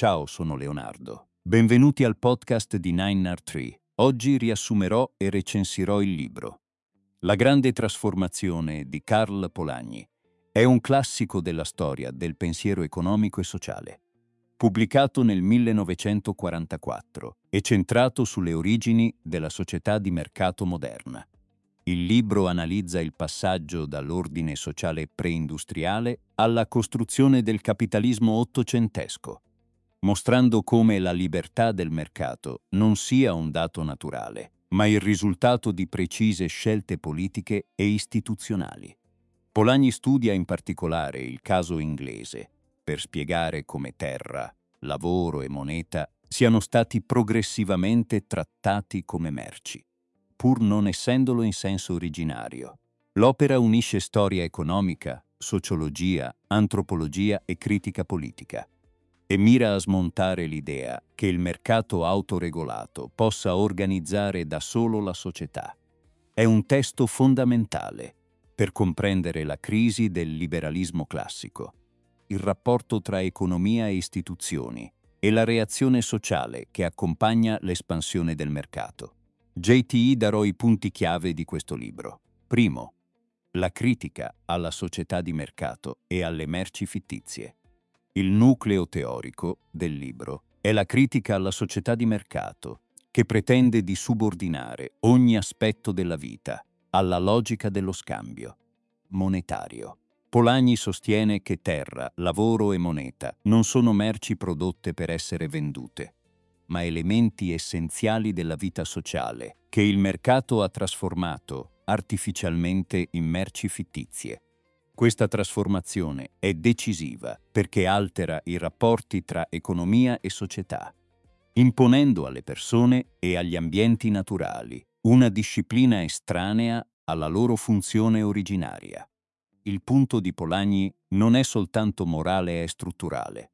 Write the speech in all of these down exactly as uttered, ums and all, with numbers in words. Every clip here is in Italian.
Ciao, sono Leonardo. Benvenuti al podcast di Nine R Tree. Oggi riassumerò e recensirò il libro La grande trasformazione di Karl Polanyi. È un classico della storia del pensiero economico e sociale. Pubblicato nel millenovecentoquarantaquattro e centrato sulle origini della società di mercato moderna. Il libro analizza il passaggio dall'ordine sociale preindustriale alla costruzione del capitalismo ottocentesco, mostrando come la libertà del mercato non sia un dato naturale, ma il risultato di precise scelte politiche e istituzionali. Polanyi studia in particolare il caso inglese per spiegare come terra, lavoro e moneta siano stati progressivamente trattati come merci, pur non essendolo in senso originario. L'opera unisce storia economica, sociologia, antropologia e critica politica, e mira a smontare l'idea che il mercato autoregolato possa organizzare da solo la società. È un testo fondamentale per comprendere la crisi del liberalismo classico, il rapporto tra economia e istituzioni e la reazione sociale che accompagna l'espansione del mercato. J T I darò i punti chiave di questo libro. Primo, la critica alla società di mercato e alle merci fittizie. Il nucleo teorico del libro è la critica alla società di mercato, che pretende di subordinare ogni aspetto della vita alla logica dello scambio monetario. Polanyi sostiene che terra, lavoro e moneta non sono merci prodotte per essere vendute, ma elementi essenziali della vita sociale che il mercato ha trasformato artificialmente in merci fittizie. Questa trasformazione è decisiva perché altera i rapporti tra economia e società, imponendo alle persone e agli ambienti naturali una disciplina estranea alla loro funzione originaria. Il punto di Polanyi non è soltanto morale e strutturale.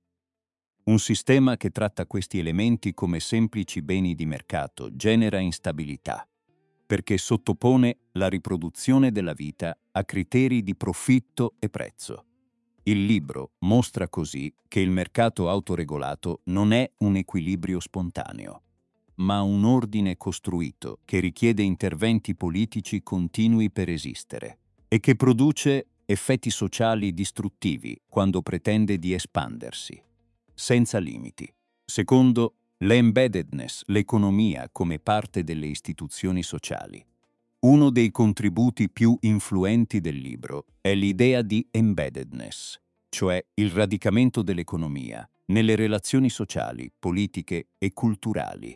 Un sistema che tratta questi elementi come semplici beni di mercato genera instabilità, perché sottopone la riproduzione della vita a criteri di profitto e prezzo. Il libro mostra così che il mercato autoregolato non è un equilibrio spontaneo, ma un ordine costruito che richiede interventi politici continui per esistere e che produce effetti sociali distruttivi quando pretende di espandersi, senza limiti. Secondo, l'embeddedness, l'economia come parte delle istituzioni sociali. Uno dei contributi più influenti del libro è l'idea di embeddedness, cioè il radicamento dell'economia nelle relazioni sociali, politiche e culturali.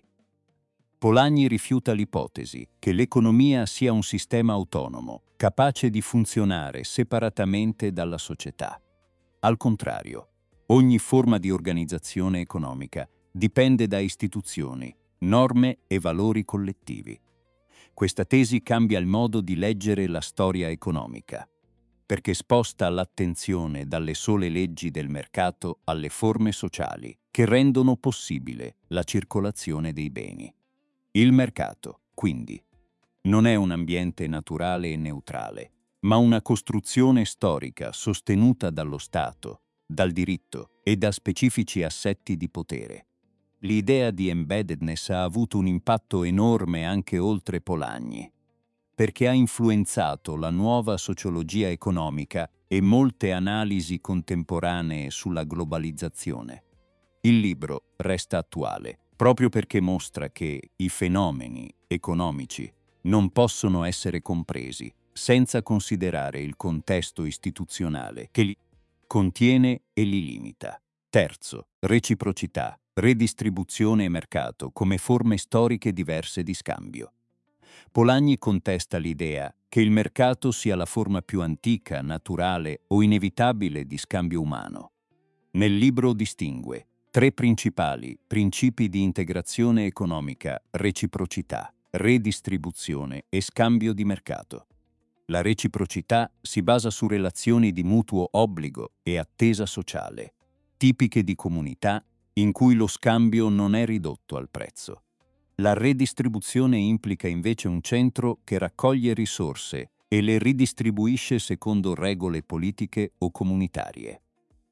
Polanyi rifiuta l'ipotesi che l'economia sia un sistema autonomo, capace di funzionare separatamente dalla società. Al contrario, ogni forma di organizzazione economica dipende da istituzioni, norme e valori collettivi. Questa tesi cambia il modo di leggere la storia economica, perché sposta l'attenzione dalle sole leggi del mercato alle forme sociali che rendono possibile la circolazione dei beni. Il mercato, quindi, non è un ambiente naturale e neutrale, ma una costruzione storica sostenuta dallo Stato, dal diritto e da specifici assetti di potere. L'idea di embeddedness ha avuto un impatto enorme anche oltre Polanyi, perché ha influenzato la nuova sociologia economica e molte analisi contemporanee sulla globalizzazione. Il libro resta attuale proprio perché mostra che i fenomeni economici non possono essere compresi senza considerare il contesto istituzionale che li contiene e li limita. Terzo, reciprocità, redistribuzione e mercato come forme storiche diverse di scambio. Polanyi contesta l'idea che il mercato sia la forma più antica, naturale o inevitabile di scambio umano. Nel libro distingue tre principali principi di integrazione economica: reciprocità, redistribuzione e scambio di mercato. La reciprocità si basa su relazioni di mutuo obbligo e attesa sociale, tipiche di comunità in cui lo scambio non è ridotto al prezzo. La redistribuzione implica invece un centro che raccoglie risorse e le ridistribuisce secondo regole politiche o comunitarie.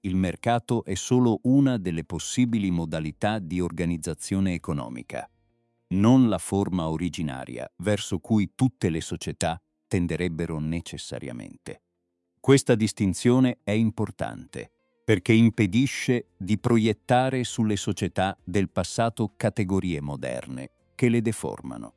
il mercato è solo una delle possibili modalità di organizzazione economica, non la forma originaria verso cui tutte le società tenderebbero necessariamente. Questa distinzione è importante perché impedisce di proiettare sulle società del passato categorie moderne che le deformano.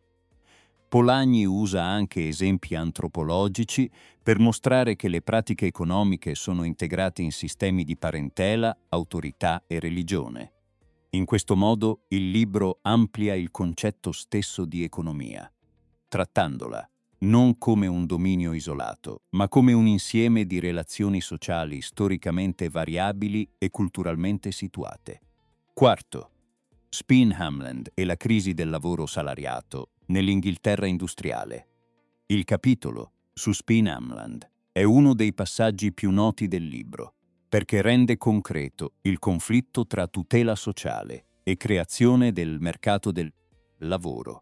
Polanyi usa anche esempi antropologici per mostrare che le pratiche economiche sono integrate in sistemi di parentela, autorità e religione. In questo modo il libro amplia il concetto stesso di economia, trattandola non come un dominio isolato, ma come un insieme di relazioni sociali storicamente variabili e culturalmente situate. Quarto, Spinhamland e la crisi del lavoro salariato nell'Inghilterra industriale. Il capitolo su Spinhamland è uno dei passaggi più noti del libro, perché rende concreto il conflitto tra tutela sociale e creazione del mercato del lavoro.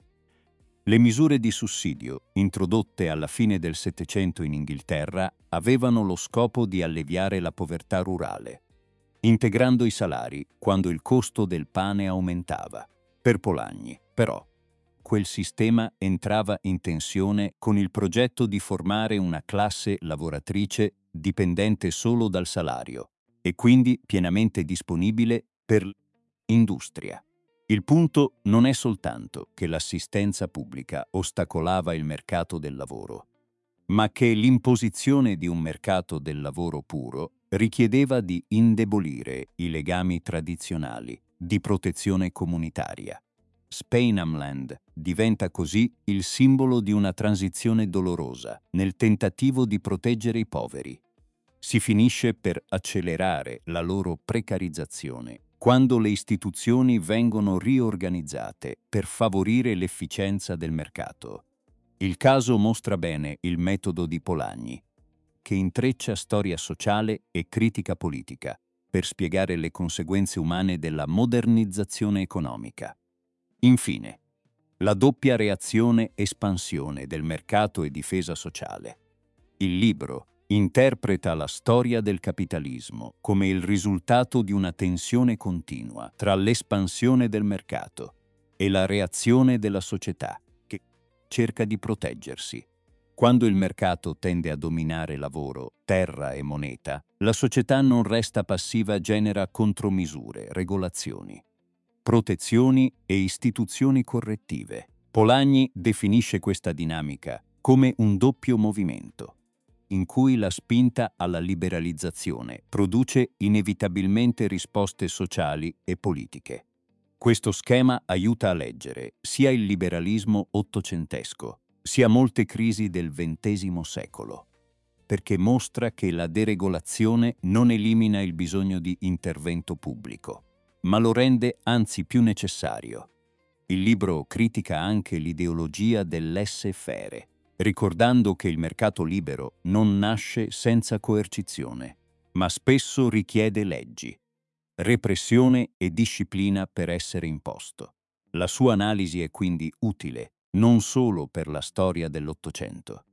Le misure di sussidio, introdotte alla fine del Settecento in Inghilterra, avevano lo scopo di alleviare la povertà rurale, integrando i salari quando il costo del pane aumentava. Per Polanyi, però, quel sistema entrava in tensione con il progetto di formare una classe lavoratrice dipendente solo dal salario e quindi pienamente disponibile per l'industria. Il punto non è soltanto che l'assistenza pubblica ostacolava il mercato del lavoro, ma che l'imposizione di un mercato del lavoro puro richiedeva di indebolire i legami tradizionali di protezione comunitaria. Spinhamland diventa così il simbolo di una transizione dolorosa nel tentativo di proteggere i poveri. Si finisce per accelerare la loro precarizzazione quando le istituzioni vengono riorganizzate per favorire l'efficienza del mercato. Il caso mostra bene il metodo di Polanyi, che intreccia storia sociale e critica politica per spiegare le conseguenze umane della modernizzazione economica. Infine, la doppia reazione espansione del mercato e difesa sociale. Il libro interpreta la storia del capitalismo come il risultato di una tensione continua tra l'espansione del mercato e la reazione della società che cerca di proteggersi. Quando il mercato tende a dominare lavoro, terra e moneta, la società non resta passiva, genera contromisure, regolazioni, protezioni e istituzioni correttive. Polanyi definisce questa dinamica come un doppio movimento, in cui la spinta alla liberalizzazione produce inevitabilmente risposte sociali e politiche. Questo schema aiuta a leggere sia il liberalismo ottocentesco, sia molte crisi del ventesimo secolo, perché mostra che la deregolazione non elimina il bisogno di intervento pubblico, ma lo rende anzi più necessario. Il libro critica anche l'ideologia del laissez-faire, ricordando che il mercato libero non nasce senza coercizione, ma spesso richiede leggi, repressione e disciplina per essere imposto. La sua analisi è quindi utile non solo per la storia dell'Ottocento,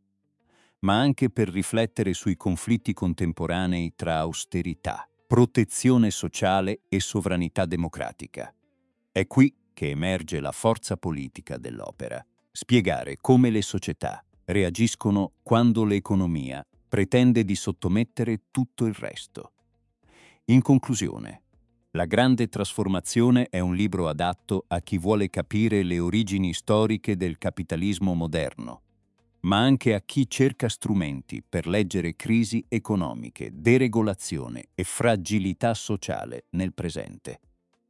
ma anche per riflettere sui conflitti contemporanei tra austerità, protezione sociale e sovranità democratica. È qui che emerge la forza politica dell'opera, spiegare come le società reagiscono quando l'economia pretende di sottomettere tutto il resto. In conclusione, La grande trasformazione è un libro adatto a chi vuole capire le origini storiche del capitalismo moderno, ma anche a chi cerca strumenti per leggere crisi economiche, deregolazione e fragilità sociale nel presente.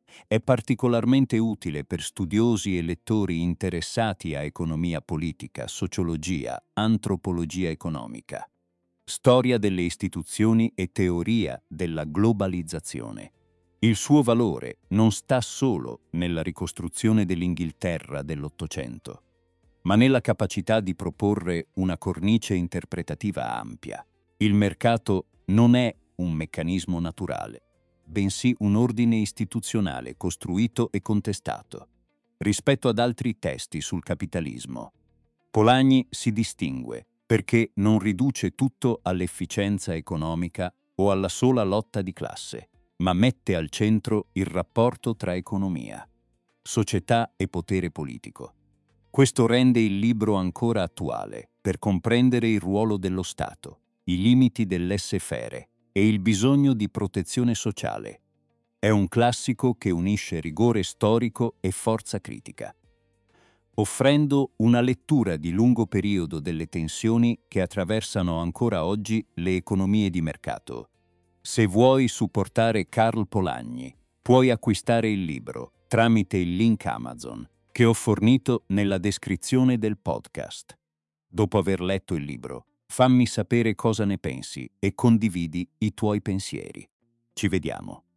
È particolarmente utile per studiosi e lettori interessati a economia politica, sociologia, antropologia economica, storia delle istituzioni e teoria della globalizzazione. Il suo valore non sta solo nella ricostruzione dell'Inghilterra dell'Ottocento, ma nella capacità di proporre una cornice interpretativa ampia. Il mercato non è un meccanismo naturale, bensì un ordine istituzionale costruito e contestato. Rispetto ad altri testi sul capitalismo, Polanyi si distingue perché non riduce tutto all'efficienza economica o alla sola lotta di classe, ma mette al centro il rapporto tra economia, società e potere politico. Questo rende il libro ancora attuale per comprendere il ruolo dello Stato, i limiti del laissez-faire e il bisogno di protezione sociale. È un classico che unisce rigore storico e forza critica, offrendo una lettura di lungo periodo delle tensioni che attraversano ancora oggi le economie di mercato. Se vuoi supportare Carl Polanyi, puoi acquistare il libro tramite il link Amazon che ho fornito nella descrizione del podcast. Dopo aver letto il libro, fammi sapere cosa ne pensi e condividi i tuoi pensieri. Ci vediamo.